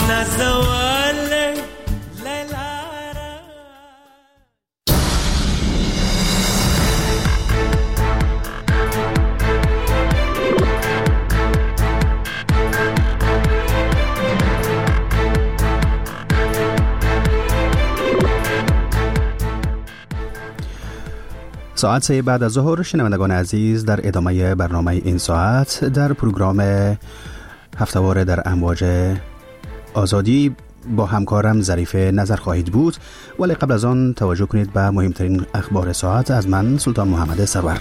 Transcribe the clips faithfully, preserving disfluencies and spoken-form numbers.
ساعت سه بعد از ظهر، شنوندگان عزیز، در ادامه برنامه این ساعت در پروگرام هفته‌واره در امواج آزادی با همکارم ظریف نظر خواهید بود، ولی قبل از آن توجه کنید به مهمترین اخبار ساعت از من سلطان محمد سرور.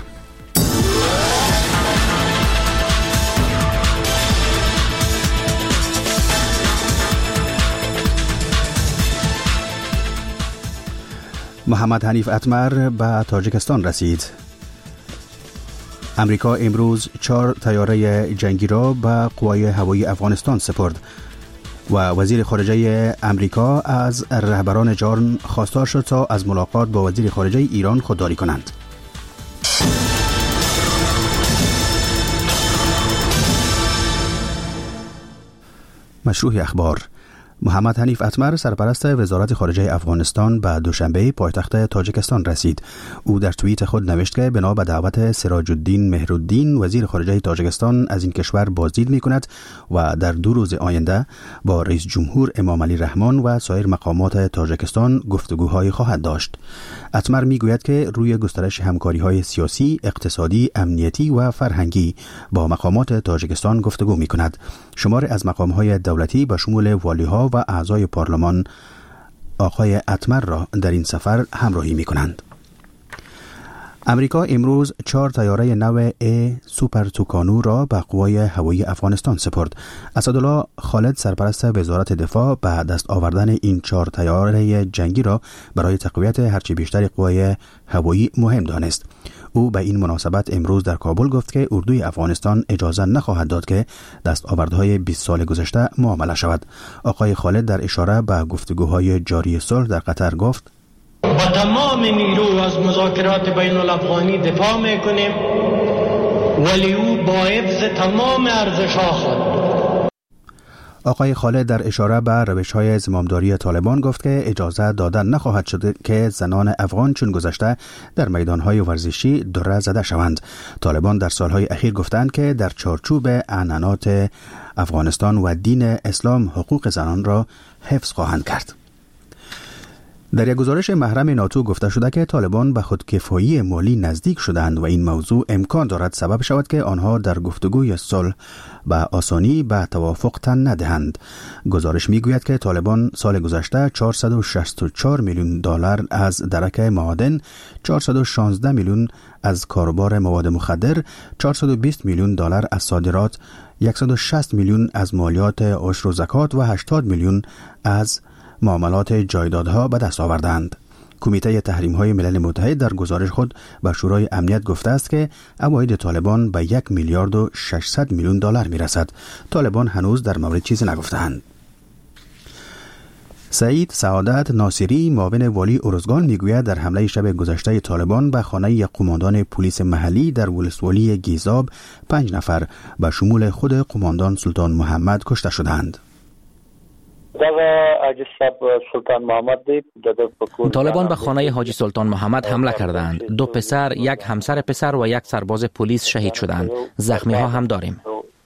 محمد حنیف اتمر به تاجیکستان رسید. امریکا امروز چهار طیاره جنگی را به قوای هوایی افغانستان سپرد و وزیر خارجه امریکا از رهبران جارن خواستار شد تا از ملاقات با وزیر خارجه ایران خودداری کنند. مشروع اخبار. محمد حنیف اتمر سرپرست وزارت خارجه افغانستان به دوشنبه پایتخت تاجیکستان رسید. او در توییت خود نوشت که بنا به دعوت سراج الدین مهرالدین وزیر خارجه تاجیکستان از این کشور بازدید می‌کند و در دو روز آینده با رئیس جمهور امام علی رحمان و سایر مقامات تاجیکستان گفتگوهای خواهد داشت. اتمر میگوید که روی گسترش همکاری‌های سیاسی، اقتصادی، امنیتی و فرهنگی با مقامات تاجیکستان گفتگو می‌کند. شمار از مقام‌های دولتی به شمول والی‌ها و اعضای پارلمان آقای اتمر را در این سفر همراهی می کنند. امریکا امروز چهار طیاره نو ای سوپر توکانو را به قوای هوایی افغانستان سپرد. اسدالله خالد سرپرست وزارت دفاع به دست آوردن این چهار طیاره جنگی را برای تقویت هرچی بیشتر قوای هوایی مهم دانست. او به این مناسبت امروز در کابل گفت که اردوی افغانستان اجازه نخواهد داد که دستاوردهای بیست سال گذشته معامله شود. آقای خالد در اشاره به گفتگوهای جاری صلح در قطر گفت: با تمام نیرو از مذاکرات بین الافغانی دفاع میکنیم، ولی او با حفظ تمام ارزش‌ها خود. آقای خالد در اشاره به روش‌های زمامداری طالبان گفت که اجازه دادن نخواهد شد که زنان افغان چون گذشته در میدان‌های ورزشی دره زده شوند. طالبان در سالهای اخیر گفتند که در چارچوب عنعنات افغانستان و دین اسلام حقوق زنان را حفظ خواهند کرد. در یک گزارش محرم ناتو گفته شده که طالبان به خودکفایی مالی نزدیک شدند و این موضوع امکان دارد سبب شود که آنها در گفتگوی صلح به آسانی به توافق تن ندهند. گزارش میگوید که طالبان سال گذشته چهارصد و شصت و چهار میلیون دلار از درک معادن، چهارصد و شانزده میلیون از کاروبار مواد مخدر، چهارصد و بیست میلیون دلار از صادرات، صد و شصت میلیون از مالیات عشر و زکات و هشتاد میلیون از معاملات جایدادها به دست آوردند. کمیته تحریم‌های ملل متحد در گزارش خود به شورای امنیت گفته است که عواید طالبان به یک میلیارد و ششصد میلیون دلار میرسد. طالبان هنوز در مورد چیزی نگفتند. سعید سعادت ناصری معاون والی ارزگان میگوید در حمله شب گذشته طالبان به خانه یک قماندان پلیس محلی در ولسوالی گیزاب پنج نفر به شمول خود قماندان سلطان محمد کشته شدند. طالبان به خانه حاجی سلطان محمد حمله کردند. دو پسر، یک همسر پسر و یک سرباز پلیس شهید شدند. زخمی ها هم داریم.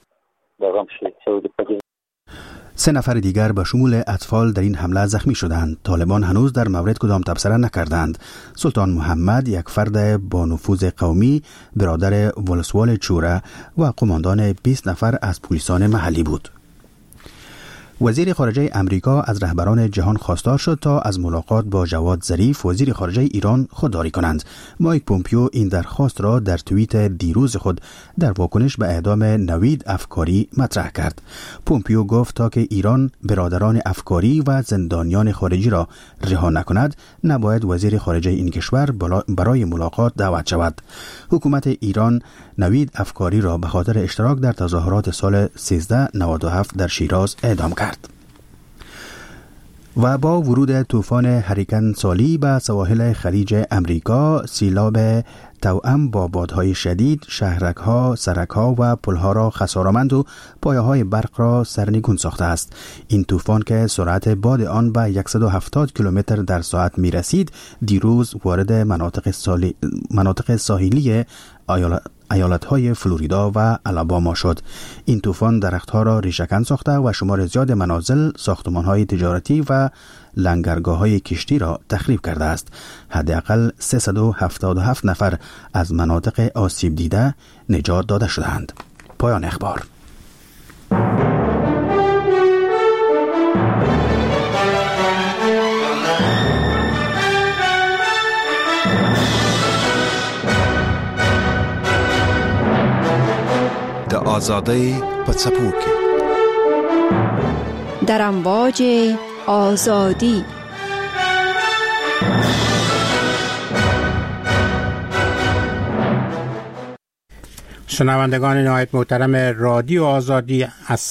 سه نفر دیگر به شمول اطفال در این حمله زخمی شدند. طالبان هنوز در مورد کدام تبصره نکردند. سلطان محمد یک فرد با نفوذ قومی، برادر ولسوال چوره و قماندان بیست نفر از پلیسان محلی بود. وزیر خارجه امریکا از رهبران جهان خواستار شد تا از ملاقات با جواد ظریف وزیر خارجه ایران خودداری کنند. مایک پومپیو این درخواست را در توییت دیروز خود در واکنش به اعدام نوید افکاری مطرح کرد. پومپیو گفت تا که ایران برادران افکاری و زندانیان خارجی را رها نکند، نباید وزیر خارجه این کشور برای ملاقات دعوت شود. حکومت ایران نوید افکاری را به خاطر اشتراک در تظاهرات سال سیزده نود و هفت در شیراز اعدام کرد. و با ورود طوفان هریکن سالی به سواحل خلیج امریکا، سیلاب توأم با بادهای شدید شهرک‌ها، سرک‌ها و پل‌ها را خساره‌مند و پایه‌های برق را سرنگون ساخته است. این طوفان که سرعت باد آن به صد و هفتاد کیلومتر در ساعت می‌رسید، دیروز وارد مناطق, سالی... مناطق ساحلی ایالت ایالت‌های فلوریدا و آلاباما شد. این طوفان درخت‌ها را ریشه‌کن ساخته و شمار زیاد منازل، ساختمان‌های تجارتی و لنگرگاه‌های کشتی را تخریب کرده است. حداقل سیصد و هفتاد و هفت نفر از مناطق آسیب دیده نجات داده شدند. پایان اخبار. آزادی پڅپوکي در امواج آزادی. شنوندگان نهایت محترم رادیو آزادی،